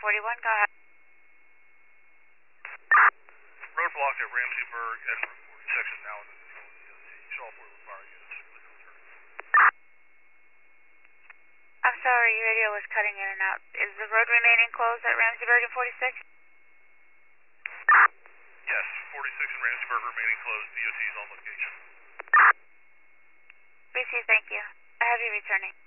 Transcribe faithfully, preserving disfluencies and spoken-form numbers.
forty-one, go ahead. Roadblock at Ramseyburg and Route forty-six is now in the control of the D O T. Show all four fire units. I'm sorry, your radio was cutting in and out. Is the road remaining closed at Ramseyburg and forty-six? Yes, forty-six and Ramseyburg remaining closed. D O T is on location. Receive, thank you. I have you returning.